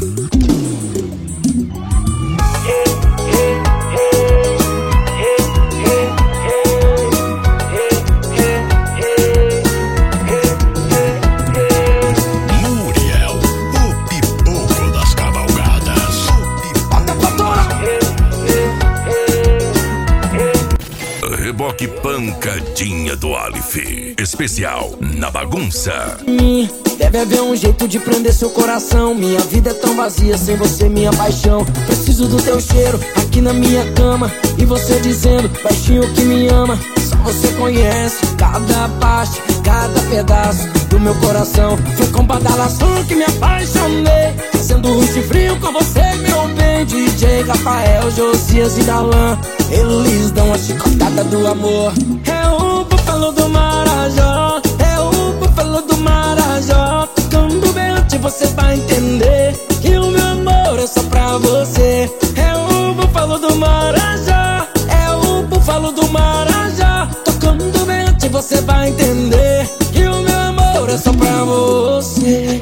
Reboque pancadinha do Alif, especial na bagunça. Deve haver um jeito de prender seu coração. Minha vida é tão vazia sem você, minha paixão. Preciso do teu cheiro aqui na minha cama. E você dizendo baixinho que me ama. Só você conhece cada parte, cada pedaço do meu coração. Foi com badalação que me apaixonei, fazendo um frio com você, meu bem. DJ Rafael, Josias e Darlan, eles dão a chicotada do amor. É o búfalo do Marajó, é o búfalo do Marajó. Tocando bem, você vai entender que o meu amor é só pra você. É o búfalo do Marajó, é o búfalo do Marajó. Tocando bem, você vai entender que o meu amor é só pra você.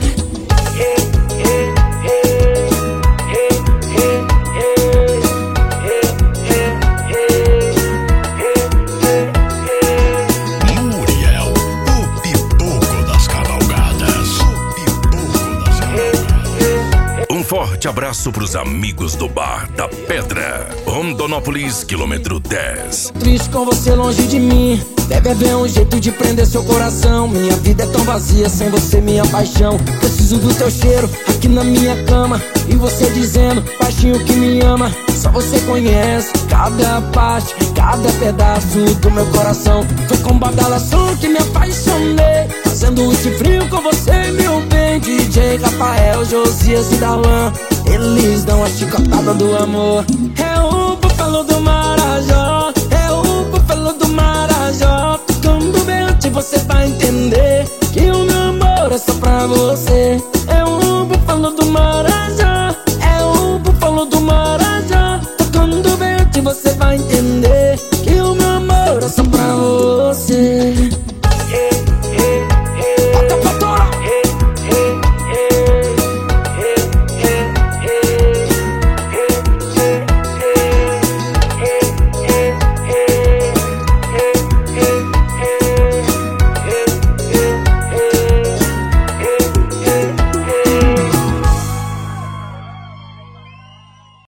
Forte abraço pros amigos do Bar da Pedra, Rondonópolis, quilômetro 10. Triste com você longe de mim. Deve haver um jeito de prender seu coração. Minha vida é tão vazia sem você, minha paixão. Preciso do teu cheiro aqui na minha cama. E você dizendo baixinho que me ama. Só você conhece cada parte, cada pedaço do meu coração. Foi com badalação que me apaixonei, fazendo esse frio com você, meu bem. DJ Rafael, Josias e Darlan, eles dão a chicotada do amor. É o búfalo do Marajó,